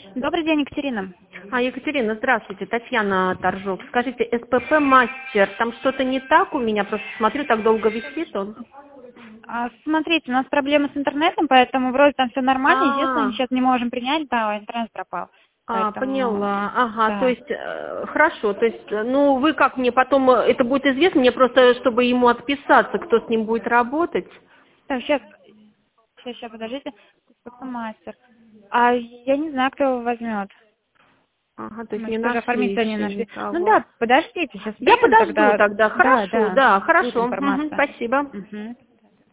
Добрый день, Екатерина. Екатерина, здравствуйте, Татьяна Торжок. Скажите, СПП мастер, там что-то не так у меня? Просто смотрю, так долго висит он. Смотрите, у нас проблемы с интернетом, поэтому вроде там все нормально. Единственное, мы А, сейчас не можем принять, да, интернет пропал. Поэтому, поняла. Ага, то да. есть, хорошо, то есть, ну, вы как мне потом, это будет известно, мне просто, чтобы ему отписаться, кто с ним будет работать. Так, сейчас, подождите. СПП мастер. Я не знаю, кто его возьмет. Ага, то есть Мы не же тоже нашли оформителя не еще нашли. Ну никого. да, подождите, сейчас Я примем подожду тогда. тогда, Да, хорошо, да, да, будет хорошо, информация. спасибо. Мгм.